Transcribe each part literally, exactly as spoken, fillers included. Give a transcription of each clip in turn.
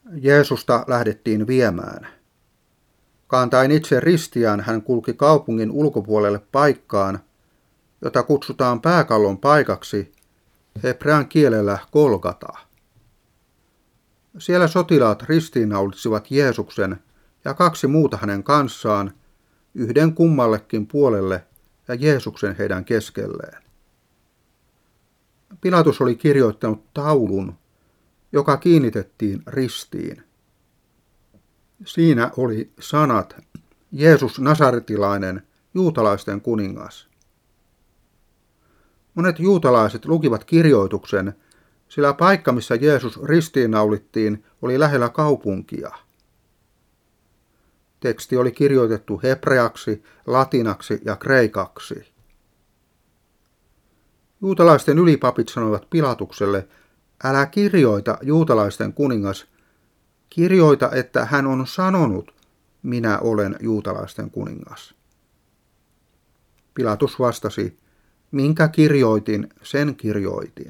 Jeesusta lähdettiin viemään. Kantaen itse ristiään hän kulki kaupungin ulkopuolelle paikkaan, jota kutsutaan pääkallon paikaksi, hebrean kielellä Golgata. Siellä sotilaat ristiinnaulitsivat Jeesuksen ja kaksi muuta hänen kanssaan, yhden kummallekin puolelle ja Jeesuksen heidän keskelleen. Pilatus oli kirjoittanut taulun, joka kiinnitettiin ristiin. Siinä oli sanat Jeesus Nasaretilainen, juutalaisten kuningas. Monet juutalaiset lukivat kirjoituksen, sillä paikka, missä Jeesus ristiinnaulittiin, oli lähellä kaupunkia. Teksti oli kirjoitettu hebreaksi, latinaksi ja kreikaksi. Juutalaisten ylipapit sanoivat Pilatukselle, älä kirjoita juutalaisten kuningas, kirjoita, että hän on sanonut, minä olen juutalaisten kuningas. Pilatus vastasi, minkä kirjoitin, sen kirjoitin.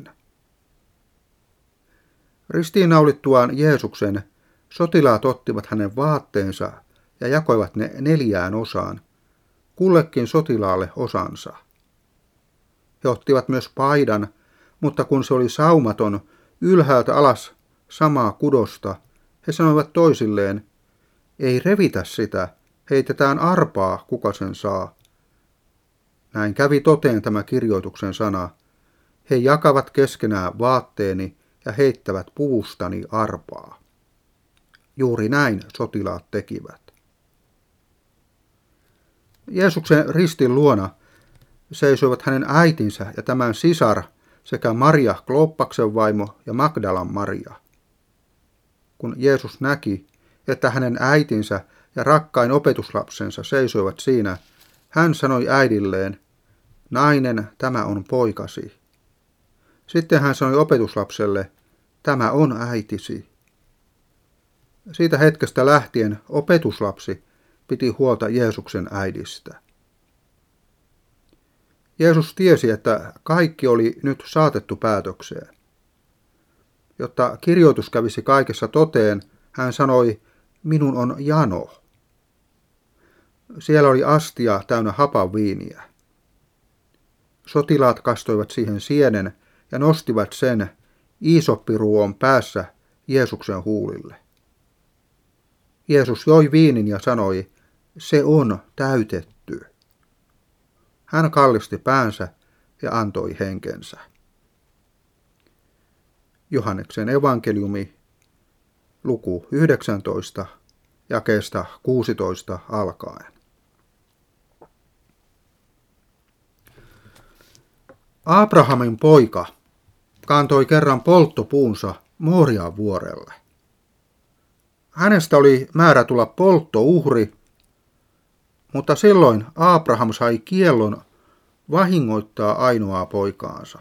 Ristiinnaulittuaan Jeesuksen sotilaat ottivat hänen vaatteensa ja jakoivat ne neljään osaan, kullekin sotilaalle osansa. He ottivat myös paidan, mutta kun se oli saumaton, ylhäältä alas samaa kudosta, he sanoivat toisilleen, ei revitä sitä, heitetään arpaa, kuka sen saa. Näin kävi toteen tämä kirjoituksen sana. He jakavat keskenään vaatteeni ja heittävät puvustani arpaa. Juuri näin sotilaat tekivät. Jeesuksen ristin luona seisoivat hänen äitinsä ja tämän sisar sekä Maria Klooppaksen vaimo ja Magdalan Maria. Kun Jeesus näki, että hänen äitinsä ja rakkain opetuslapsensa seisoivat siinä, hän sanoi äidilleen, nainen, tämä on poikasi. Sitten hän sanoi opetuslapselle, tämä on äitisi. Siitä hetkestä lähtien opetuslapsi piti huolta Jeesuksen äidistä. Jeesus tiesi, että kaikki oli nyt saatettu päätökseen. Jotta kirjoitus kävisi kaikessa toteen, hän sanoi, minun on jano. Siellä oli astia täynnä hapanviiniä. Sotilaat kastoivat siihen sienen ja nostivat sen iisoppiruon päässä Jeesuksen huulille. Jeesus joi viinin ja sanoi, se on täytetty. Hän kallisti päänsä ja antoi henkensä. Johanneksen evankeliumi, luku yhdeksäntoista, jakeesta kuusitoista alkaen. Abrahamin poika kantoi kerran polttopuunsa Morian vuorelle. Hänestä oli määrä tulla polttouhri, mutta silloin Abraham sai kiellon vahingoittaa ainoaa poikaansa.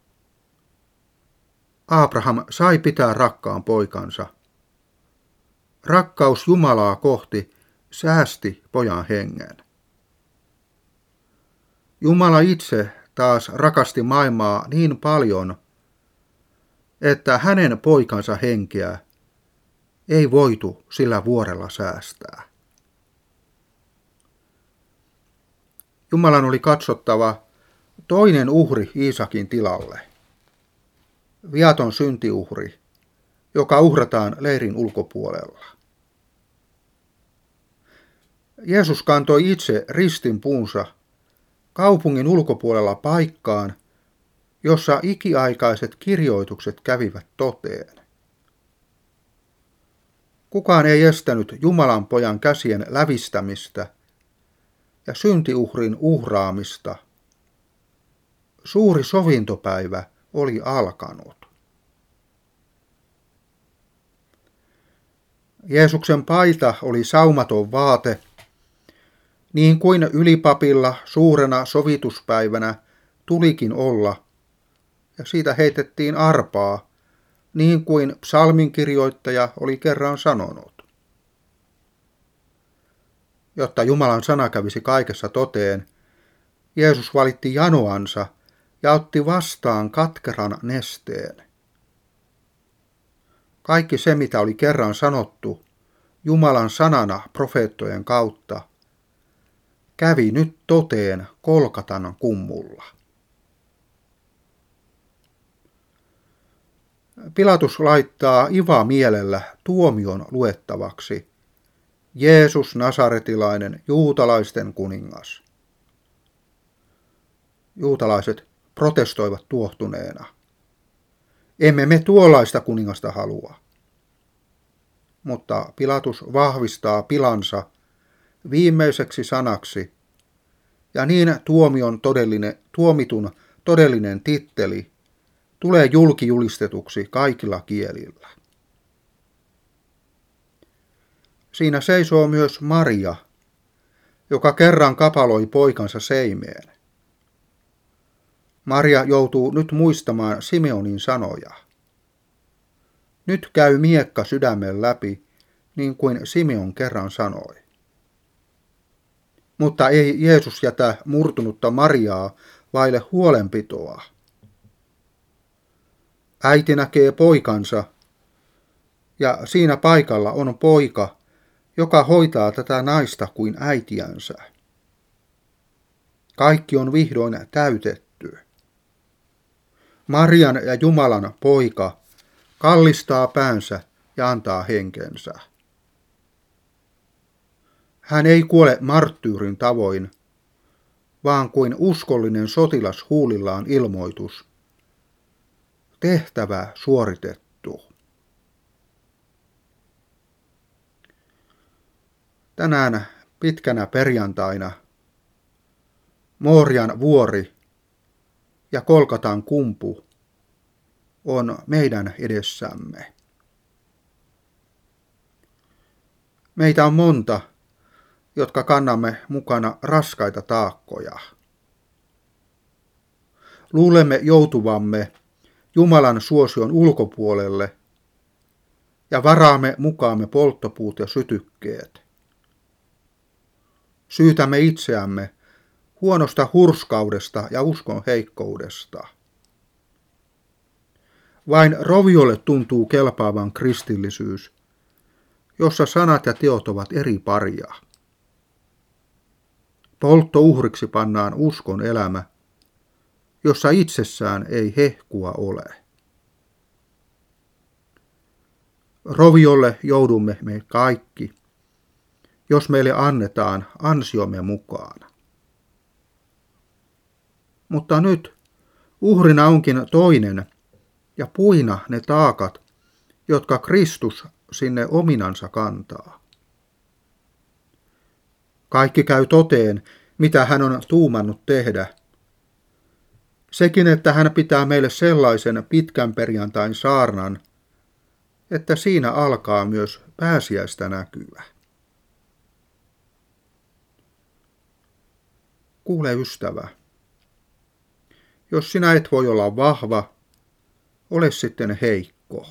Abraham sai pitää rakkaan poikansa. Rakkaus Jumalaa kohti säästi pojan hengen. Jumala itse taas rakasti maailmaa niin paljon, että hänen poikansa henkeä ei voitu sillä vuorella säästää. Jumalan oli katsottava toinen uhri Iisakin tilalle. Viaton syntiuhri, joka uhrataan leirin ulkopuolella. Jeesus kantoi itse ristin puunsa kaupungin ulkopuolella paikkaan, jossa ikiaikaiset kirjoitukset kävivät toteen. Kukaan ei estänyt Jumalan pojan käsien lävistämistä ja syntiuhrin uhraamista. Suuri sovintopäivä oli alkanut. Jeesuksen paita oli saumaton vaate, niin kuin ylipapilla suurena sovituspäivänä tulikin olla, ja siitä heitettiin arpaa, niin kuin psalminkirjoittaja oli kerran sanonut. Jotta Jumalan sana kävisi kaikessa toteen, Jeesus valitti janoansa ja otti vastaan katkeran nesteen. Kaikki se, mitä oli kerran sanottu Jumalan sanana profeettojen kautta, kävi nyt toteen Kolkatan kummulla. Pilatus laittaa ivamielellä tuomion luettavaksi: Jeesus Nasaretilainen, juutalaisten kuningas. Juutalaiset protestoivat tuohtuneena: emme me tuollaista kuningasta halua. Mutta Pilatus vahvistaa pilansa viimeiseksi sanaksi, ja niin tuomion todellinen, tuomitun todellinen titteli tulee julkijulistetuksi kaikilla kielillä. Siinä seisoo myös Maria, joka kerran kapaloi poikansa seimeen. Maria joutuu nyt muistamaan Simeonin sanoja. Nyt käy miekka sydämen läpi, niin kuin Simeon kerran sanoi. Mutta ei Jeesus jätä murtunutta Mariaa vaille huolenpitoa. Äiti näkee poikansa, ja siinä paikalla on poika, joka hoitaa tätä naista kuin äitiänsä. Kaikki on vihdoin täytetty. Marian ja Jumalan poika kallistaa päänsä ja antaa henkensä. Hän ei kuole marttyyrin tavoin, vaan kuin uskollinen sotilas huulillaan ilmoitus: tehtävä suoritettu. Tänään pitkänä perjantaina Moorian vuori ja Kolkatan kumpu on meidän edessämme. Meitä on monta, jotka kannamme mukana raskaita taakkoja. Luulemme joutuvamme Jumalan suosion ulkopuolelle ja varaamme mukaamme polttopuut ja sytykkeet. Syytämme itseämme huonosta hurskaudesta ja uskon heikkoudesta. Vain roviolle tuntuu kelpaavan kristillisyys, jossa sanat ja teot ovat eri paria. Polttouhriksi pannaan uskon elämä, jossa itsessään ei hehkua ole. Roviolle joudumme me kaikki, jos meille annetaan ansiomme mukaan. Mutta nyt uhrina onkin toinen ja puina ne taakat, jotka Kristus sinne ominansa kantaa. Kaikki käy toteen, mitä hän on tuumannut tehdä. Sekin, että hän pitää meille sellaisen pitkän perjantain saarnan, että siinä alkaa myös pääsiäistä näkyä. Kuule ystävä, jos sinä et voi olla vahva, ole sitten heikko.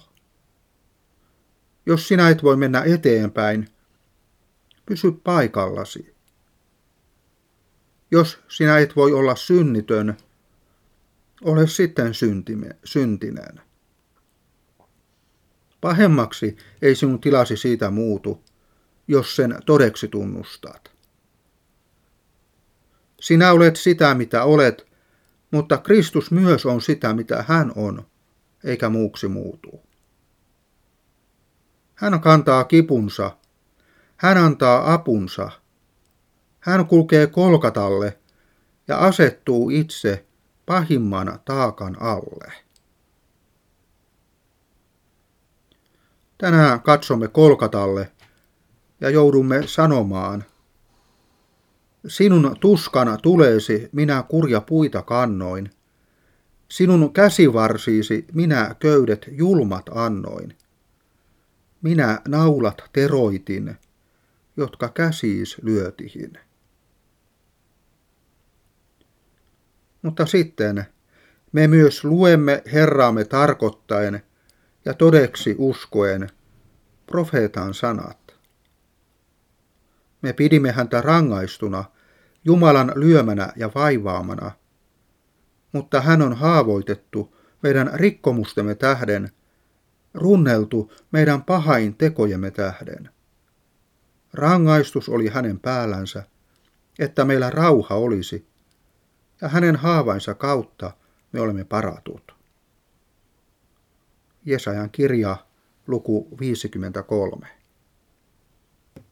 Jos sinä et voi mennä eteenpäin, pysy paikallasi. Jos sinä et voi olla synnitön, ole sitten syntinen. Pahemmaksi ei sinun tilasi siitä muutu, jos sen todeksi tunnustat. Sinä olet sitä, mitä olet, mutta Kristus myös on sitä, mitä hän on, eikä muuksi muutu. Hän kantaa kipunsa, hän antaa apunsa, hän kulkee Kolkatalle ja asettuu itse pahimman taakan alle. Tänään katsomme Kolkatalle ja joudumme sanomaan: sinun tuskana tuleesi minä kurja puita kannoin, sinun käsivarsiisi minä köydet julmat annoin. Minä naulat teroitin, jotka käsiis lyötihin. Mutta sitten me myös luemme Herraamme tarkoittaen ja todeksi uskoen profeetan sanat. Me pidimme häntä rangaistuna, Jumalan lyömänä ja vaivaamana, mutta hän on haavoitettu meidän rikkomustemme tähden, runneltu meidän pahain tekojemme tähden. Rangaistus oli hänen päällänsä, että meillä rauha olisi, ja hänen haavainsa kautta me olemme paratut. Jesajan kirja, luku viisikymmentäkolme.